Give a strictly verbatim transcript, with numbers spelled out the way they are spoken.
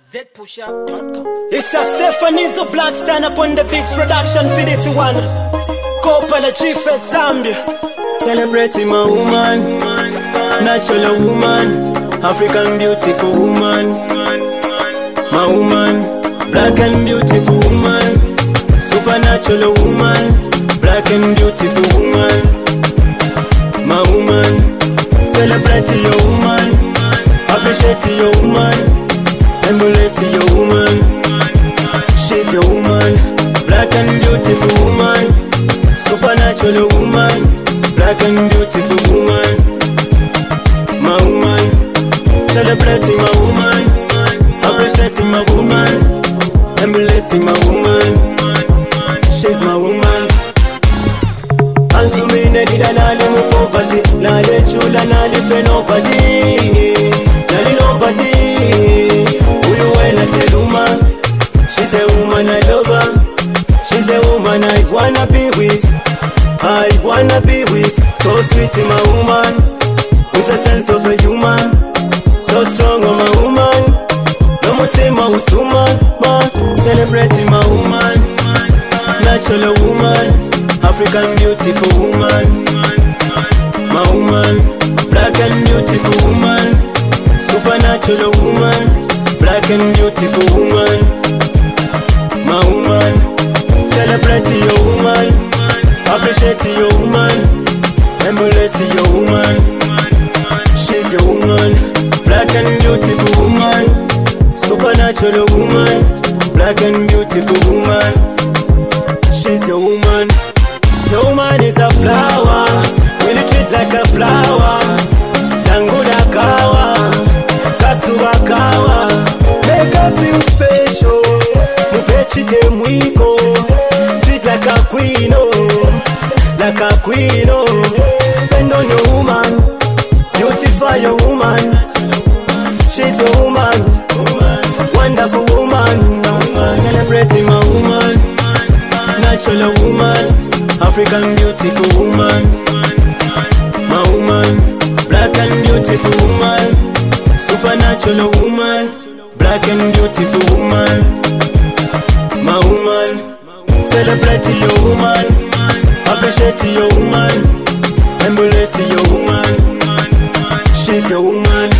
z push up dot com. It's a Stephanie Zo Black stand up on the beats production for this one. Copa the Chief Zambia. Celebrating my woman, natural woman, African beautiful woman. My woman, black and beautiful woman, supernatural woman, black and beautiful woman. My woman, celebrating your woman, appreciate your woman, embrace your woman. She's your woman, black and beautiful woman, supernatural woman, black and beautiful woman. My woman, celebrating my woman, appreciating my woman, embracing my woman. She's my woman. Ansumine dida nali mu poverty, nali chula nali fe nobody, nali nobody. Who you wanna tell woman? She's a woman I love her. She's a woman I wanna be with. I wanna be with. So sweet in my woman, with a sense of a human. So strong on my woman. No more say my usuma, man. Celebrating my woman, natural woman, African beautiful woman. My woman, black and beautiful woman, supernatural woman, black and beautiful woman. My woman, celebrating your woman, appreciate your woman, embrace your woman. She's your woman, black and beautiful woman, supernatural woman, black and beautiful woman. She's your woman. Your woman is a flower, will you treat like a flower? Danguda kawa, kasuwa kawa, make her feel special. Mupechi de mwiko, treat like a queen, oh, like a queen, oh. Spend on your woman, beautify your woman. She's your woman, wonderful woman. Celebrating my woman, natural woman, African beautiful woman. My woman, black and beautiful woman, supernatural woman, black and beautiful woman. My woman, celebrate your woman, appreciate your woman, embrace your woman. She's your woman.